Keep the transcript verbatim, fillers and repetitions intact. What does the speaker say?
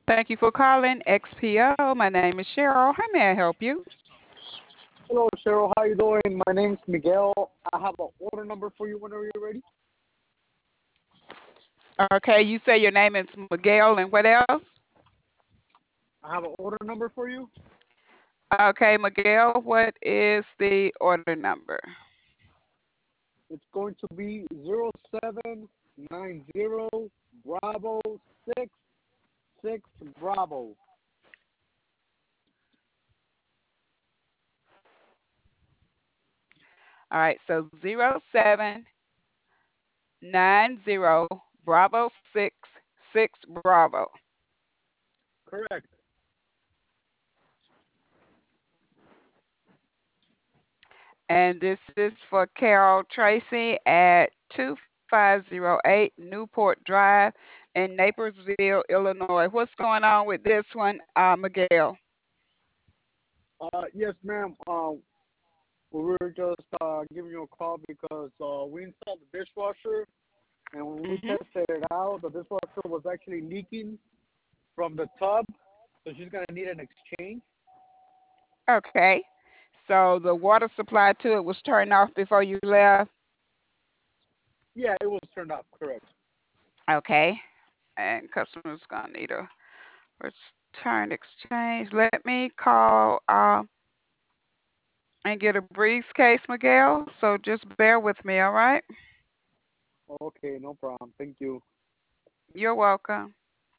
Thank you for calling X P O. My name is Cheryl. How may I help you? Hello, Cheryl. How you doing? My name's Miguel. I have an order number for you whenever you're ready. Okay, you say your name is Miguel and what else? I have an order number for you. Okay, Miguel, what is the order number? It's going to be zero seven nine zero Bravo six six Bravo. All right, so zero seven nine zero Bravo six six Bravo. Correct. And this is for Carol Tracy at two five zero eight Newport Drive in Naperville, Illinois. What's going on with this one, uh, Miguel? Uh, yes, ma'am. Um, we were just uh, giving you a call because uh, we installed the dishwasher, and when we Mm-hmm. tested it out, the dishwasher was actually leaking from the tub, so she's gonna need an exchange. Okay. So the water supply to it was turned off before you left. Yeah, it was turned off. Correct. Okay. And customer's gonna need a return exchange. Let me call uh, and get a briefcase, Miguel. So just bear with me, all right? Okay, no problem. Thank you. You're welcome.